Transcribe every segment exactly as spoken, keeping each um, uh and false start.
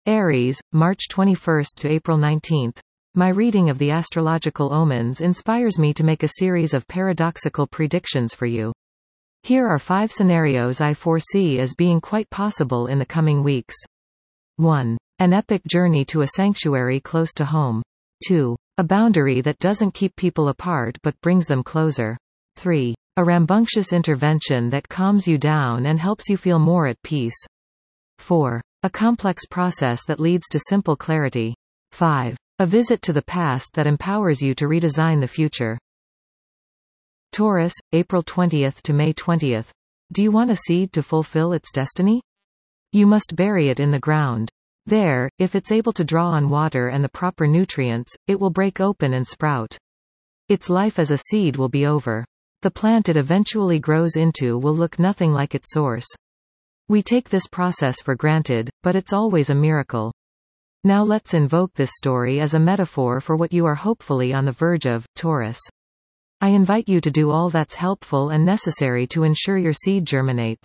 Aries, March twenty-first to April nineteenth. My reading of the astrological omens inspires me to make a series of paradoxical predictions for you. Here are five scenarios I foresee as being quite possible in the coming weeks. one. An epic journey to a sanctuary close to home. two. A boundary that doesn't keep people apart but brings them closer. three. A rambunctious intervention that calms you down and helps you feel more at peace. four. A complex process that leads to simple clarity. five. A visit to the past that empowers you to redesign the future. Taurus, April twentieth to May twentieth. Do you want a seed to fulfill its destiny? You must bury it in the ground. There, if it's able to draw on water and the proper nutrients, it will break open and sprout. Its life as a seed will be over. The plant it eventually grows into will look nothing like its source. We take this process for granted, but it's always a miracle. Now let's invoke this story as a metaphor for what you are hopefully on the verge of, Taurus. I invite you to do all that's helpful and necessary to ensure your seed germinates.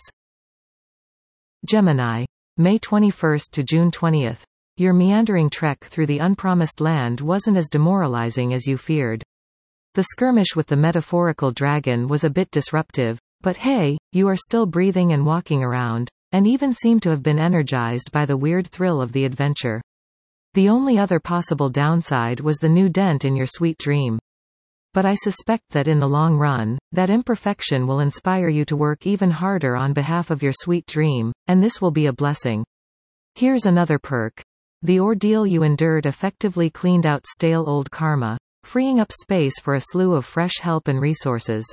Gemini. May twenty-first to June twentieth. Your meandering trek through the unpromised land wasn't as demoralizing as you feared. The skirmish with the metaphorical dragon was a bit disruptive, but hey, you are still breathing and walking around, and even seem to have been energized by the weird thrill of the adventure. The only other possible downside was the new dent in your sweet dream. But I suspect that in the long run, that imperfection will inspire you to work even harder on behalf of your sweet dream, and this will be a blessing. Here's another perk. The ordeal you endured effectively cleaned out stale old karma, freeing up space for a slew of fresh help and resources.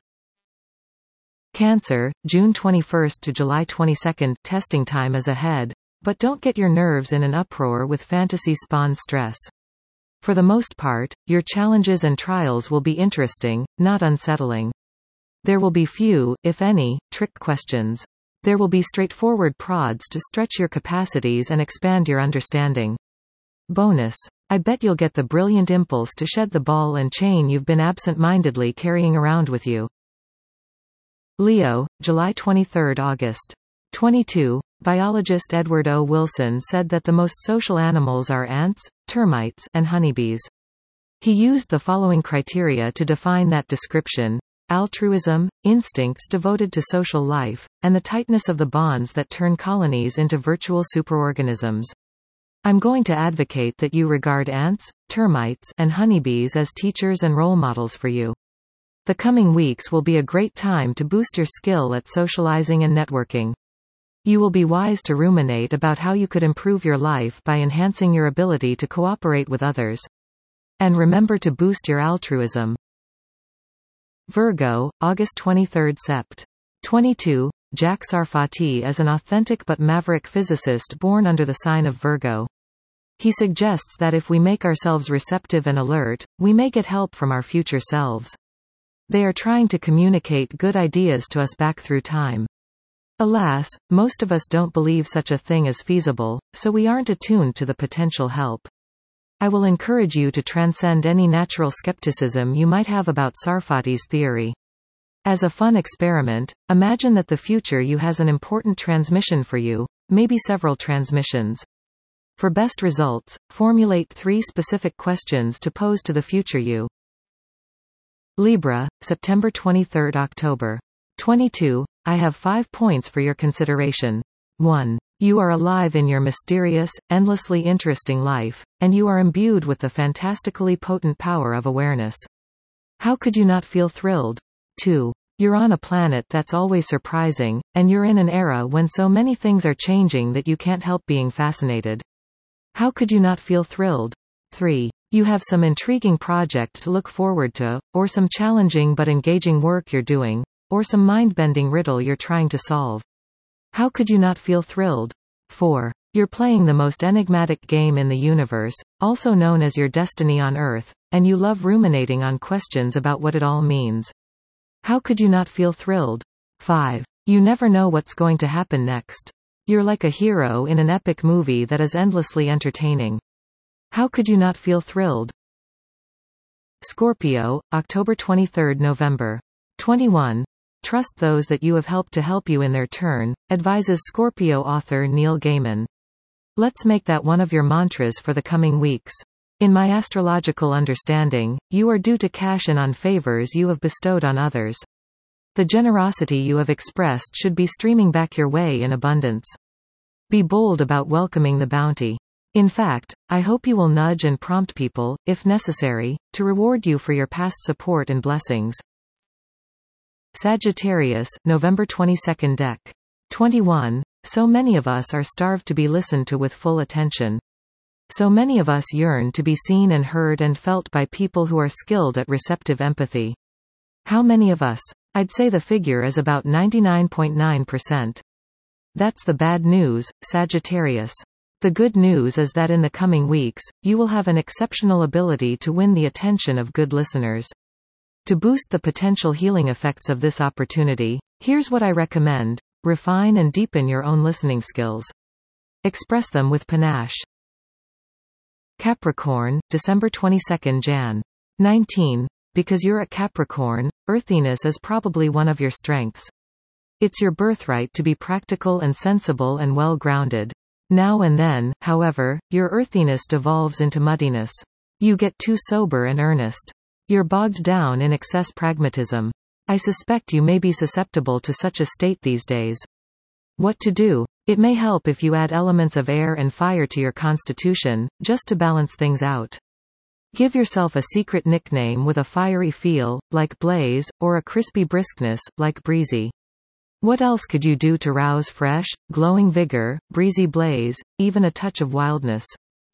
Cancer, June twenty-first to July twenty-second. Testing time is ahead, but don't get your nerves in an uproar with fantasy-spawned stress. For the most part, your challenges and trials will be interesting, not unsettling. There will be few, if any, trick questions. There will be straightforward prods to stretch your capacities and expand your understanding. Bonus. I bet you'll get the brilliant impulse to shed the ball and chain you've been absent-mindedly carrying around with you. Leo, July twenty-third to August twenty-second. Biologist Edward O. Wilson said that the most social animals are ants, termites, and honeybees. He used the following criteria to define that description: altruism, instincts devoted to social life, and the tightness of the bonds that turn colonies into virtual superorganisms. I'm going to advocate that you regard ants, termites, and honeybees as teachers and role models for you. The coming weeks will be a great time to boost your skill at socializing and networking. You will be wise to ruminate about how you could improve your life by enhancing your ability to cooperate with others. And remember to boost your altruism. Virgo, August twenty-third to September twenty-second. Jack Sarfati is an authentic but maverick physicist born under the sign of Virgo. He suggests that if we make ourselves receptive and alert, we may get help from our future selves. They are trying to communicate good ideas to us back through time. Alas, most of us don't believe such a thing is feasible, so we aren't attuned to the potential help. I will encourage you to transcend any natural skepticism you might have about Sarfati's theory. As a fun experiment, imagine that the future you has an important transmission for you, maybe several transmissions. For best results, formulate three specific questions to pose to the future you. Libra, September twenty-third to October twenty-second. I have five points for your consideration. one. You are alive in your mysterious, endlessly interesting life, and you are imbued with the fantastically potent power of awareness. How could you not feel thrilled? two. You're on a planet that's always surprising, and you're in an era when so many things are changing that you can't help being fascinated. How could you not feel thrilled? three. You have some intriguing project to look forward to, or some challenging but engaging work you're doing, or some mind-bending riddle you're trying to solve. How could you not feel thrilled? four. You're playing the most enigmatic game in the universe, also known as your destiny on Earth, and you love ruminating on questions about what it all means. How could you not feel thrilled? five. You never know what's going to happen next. You're like a hero in an epic movie that is endlessly entertaining. How could you not feel thrilled? Scorpio, October twenty-third to November twenty-first. Trust those that you have helped to help you in their turn, advises Scorpio author Neil Gaiman. Let's make that one of your mantras for the coming weeks. In my astrological understanding, you are due to cash in on favors you have bestowed on others. The generosity you have expressed should be streaming back your way in abundance. Be bold about welcoming the bounty. In fact, I hope you will nudge and prompt people, if necessary, to reward you for your past support and blessings. Sagittarius, November twenty-second Deck. twenty-one. So many of us are starved to be listened to with full attention. So many of us yearn to be seen and heard and felt by people who are skilled at receptive empathy. How many of us? I'd say the figure is about ninety-nine point nine percent. That's the bad news, Sagittarius. The good news is that in the coming weeks, you will have an exceptional ability to win the attention of good listeners. To boost the potential healing effects of this opportunity, here's what I recommend. Refine and deepen your own listening skills. Express them with panache. Capricorn, December twenty-second January nineteen. Because you're a Capricorn, earthiness is probably one of your strengths. It's your birthright to be practical and sensible and well-grounded. Now and then, however, your earthiness devolves into muddiness. You get too sober and earnest. You're bogged down in excess pragmatism. I suspect you may be susceptible to such a state these days. What to do? It may help if you add elements of air and fire to your constitution, just to balance things out. Give yourself a secret nickname with a fiery feel, like Blaze, or a crispy briskness, like Breezy. What else could you do to rouse fresh, glowing vigor, breezy blaze, even a touch of wildness?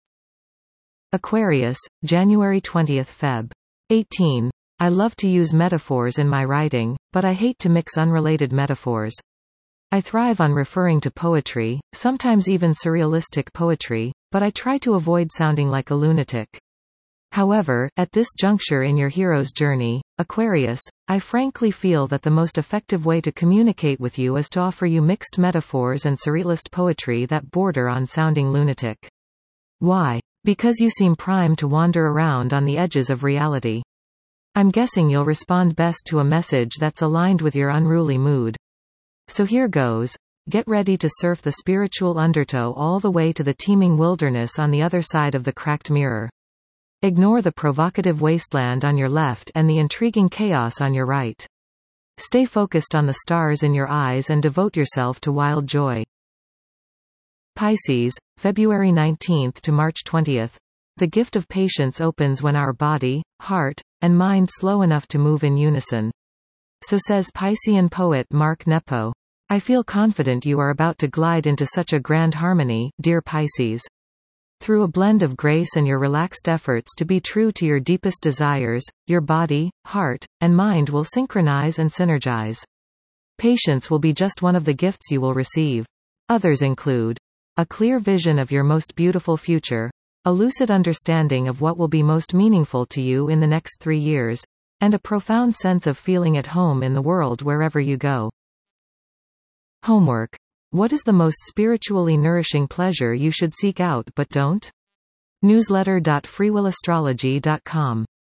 Aquarius, January twentieth February eighteen. I love to use metaphors in my writing, but I hate to mix unrelated metaphors. I thrive on referring to poetry, sometimes even surrealistic poetry, but I try to avoid sounding like a lunatic. However, at this juncture in your hero's journey, Aquarius, I frankly feel that the most effective way to communicate with you is to offer you mixed metaphors and surrealist poetry that border on sounding lunatic. Why? Because you seem primed to wander around on the edges of reality. I'm guessing you'll respond best to a message that's aligned with your unruly mood. So here goes. Get ready to surf the spiritual undertow all the way to the teeming wilderness on the other side of the cracked mirror. Ignore the provocative wasteland on your left and the intriguing chaos on your right. Stay focused on the stars in your eyes and devote yourself to wild joy. Pisces, February nineteenth to March twentieth. The gift of patience opens when our body, heart, and mind slow enough to move in unison. So says Piscean poet Mark Nepo. I feel confident you are about to glide into such a grand harmony, dear Pisces. Through a blend of grace and your relaxed efforts to be true to your deepest desires, your body, heart, and mind will synchronize and synergize. Patience will be just one of the gifts you will receive. Others include a clear vision of your most beautiful future, a lucid understanding of what will be most meaningful to you in the next three years, and a profound sense of feeling at home in the world wherever you go. Homework. What is the most spiritually nourishing pleasure you should seek out but don't? newsletter dot free will astrology dot com